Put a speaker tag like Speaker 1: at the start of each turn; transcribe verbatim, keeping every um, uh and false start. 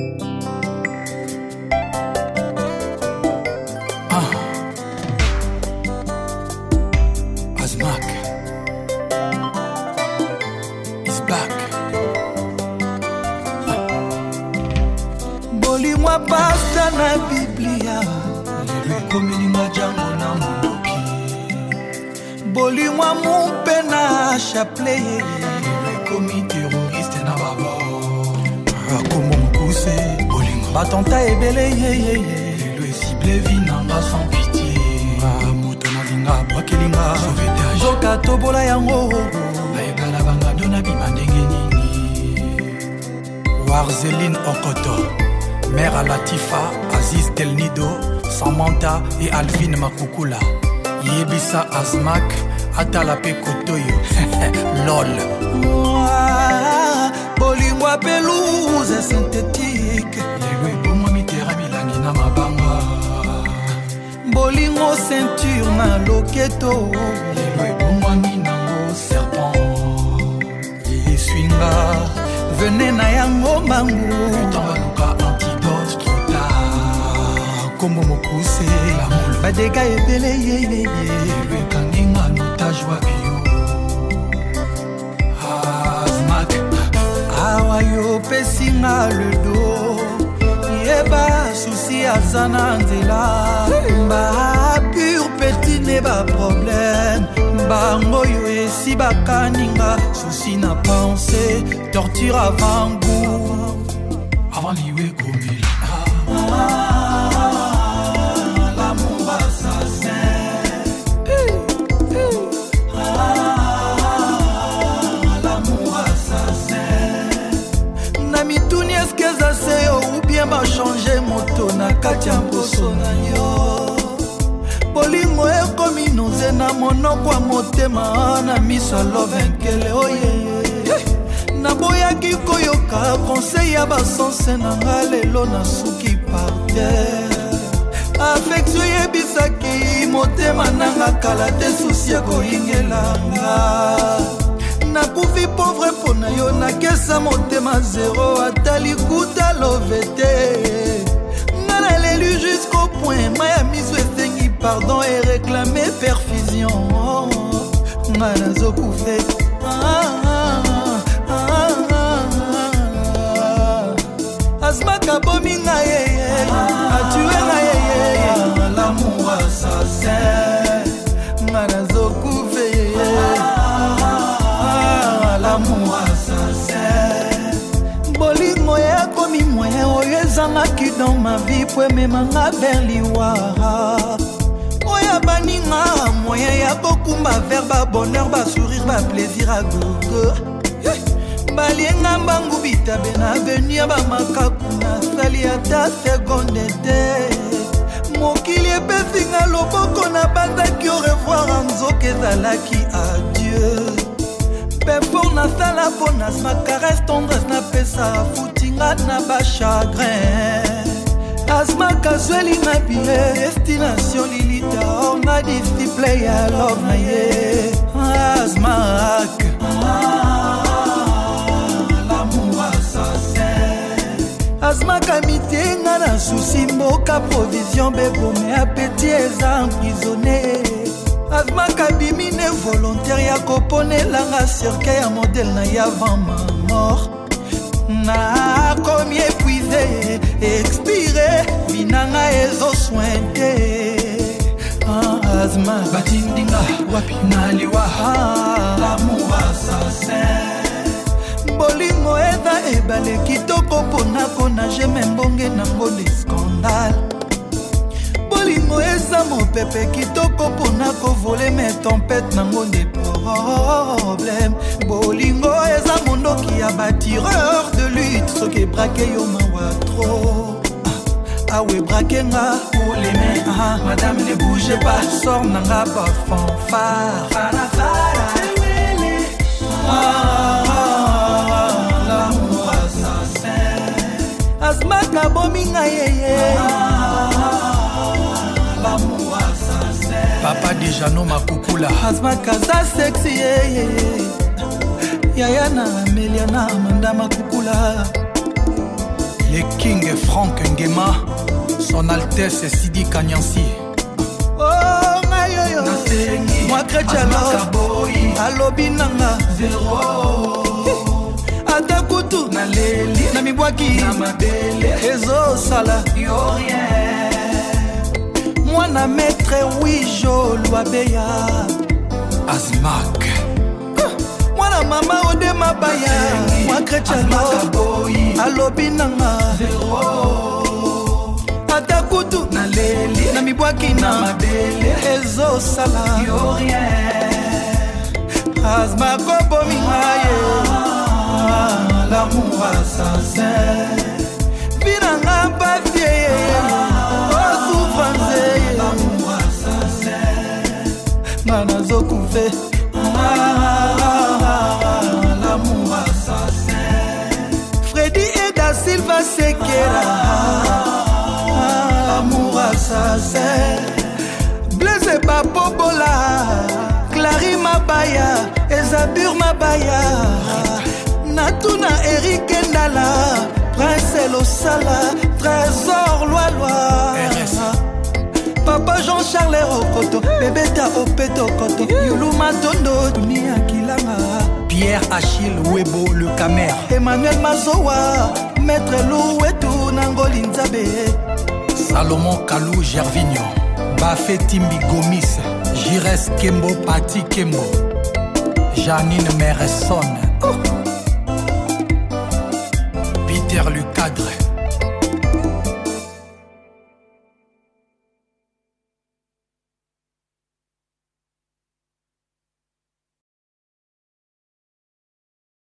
Speaker 1: Ah. Azmak is back. Ah.
Speaker 2: Bolimwa pasta na Biblia lelo ekomilinga jango na mondoki. Bolimwa mumpe na chapelet lelo ekomi terroriste na babo.
Speaker 1: Akomo mokuse bolingo
Speaker 2: batonta ebele yeyeye
Speaker 1: lelo esible vinanga sans pitié. Moto na linga bakelinga sauvetage
Speaker 2: zoka tobola yango
Speaker 1: bayebala bangado na bima ndenge nini. Warzeline Okoto, Mère Latifa, Aziz Del Nido, Samantha et Alvin Makukula. Yebisa Azmak, Atalape Kotoyo. Lol.
Speaker 2: Bolimwa pelouse synthétique
Speaker 1: lelo ebomwa mitera milangi na mabanga.
Speaker 2: Bolingo ceinture na loketo
Speaker 1: lelo ebomwa minango serpent.
Speaker 2: Eswinga vene na yango mangu
Speaker 1: Tambaluka antidote trop tard. Kombo mokuse lamolo
Speaker 2: badega ebele yeyeye
Speaker 1: lelo ekanginga notage wa bio. Azmak
Speaker 2: awa yo pesinga le do yeba susi azana nzela ba pur petit ne ba problème bango yo esi bakaninga susi na pensée torture avant goût
Speaker 1: avant liwe komila.
Speaker 2: L'amour assassin l'amour assassin na mituni eske eza seyo ou bien bachange moto na kati ya mposo na yo. Bolingo ekomi noze na monoko ya motema na miso ya lovenkele oyeye naboyaki koyoka conseil ya basanse na nga lelo nasuki par terre. Affektio yebisaki motema nanga kala te susi ya koyingelanga. Nakufi pauvre mpo na yo nakesa motema zero ata likuta love te. Nga nalelu jusqu'au point maya miso esengi pardon et réclamer perfusion. Nga nazokufe Azmak abomi nga yeye atue nga yeye l'amour assassin. Nga nazokufe yeye l'amour assassin. Bolingo ekomi moyen oyo ezangaki dans ma vie po ememanga vers liwara oyo baninga moyen ya kokumba vers babonheur basourire baplaisir a gogo. Balienga mbangu bitabe na avenir bamakaku nasali ata seconde te. Mokili epesinga loboko na banzaki au revoir nzoka ezalaki adieu. Pefor nasala mpo nasma caresse tendresse napesa futinga na bachagrin. Azmak azweli na bie destination lilita or na disciple ya love na ye. Azmak Azmak amitenga na susi mboka provision bebome apeti eza emprisonné. Azmak abimine volontaire ya koponelanga cercueil ya modèle na ya avant ma mort. Na komi épuisé expiré binanga ezo sointe. Azmak
Speaker 1: batindinga wapi naliwa.
Speaker 2: L'amour assassin. Bolingo eza ebale kitoko mpona konage membonge nango de scandale. Bolingo eza mopepe kitoko mpona kovole me tempête nango de problème. Bolingo eza mondoki ya batireur de lutte soki ebrake yo mawa tro. Awe brake nga pour les mains. Ah, madame ne bougez pas sort nanga ba fanfare. Fara fara ah, l'amour assassin. Azmak abomi nga yeye l'amour assassin.
Speaker 1: Papa Dijano Makukula.
Speaker 2: Azmak aza sexy yeye Yaya na Amelia na Amanda Makukula.
Speaker 1: Les King Frank Ngema, son Altesse Sidi Kanyansi.
Speaker 2: Oh ngayoyo moi kretialo alobi nanga zero ata kutu na leli na mibwaki na mabele ezosala yo rien mwana maître wijo lwabeya
Speaker 1: Azmak
Speaker 2: mwana mama ode mabaya moi kretialo alobi nanga zero ata kutu na leli na mibwaki na mabele ezosala yo rien Azmak obomi ngaye l'amour assassin Vinanga papier Oh souffrance L'amour assassin Nana zokouve L'amour assassin Freddy et da Silva Sekera L'amour assassin Blaise Bapobola Clary Mabaya Ezabur Mabaya Natuna Eric Ndala Prince Losala Trésor Loaloa Papa Jean-Charles Rokoto Bébéta Opeto Koto Yulu Matondo Dunia Kilanga
Speaker 1: Pierre Achille Webo le Camer
Speaker 2: Emmanuel Mazowa Maître Louetou Nangoli Nzabe
Speaker 1: Salomon Kalou Gervigno Bafé Timbi Gomis Jires Kembo Pati Kembo Janine Meresson oh.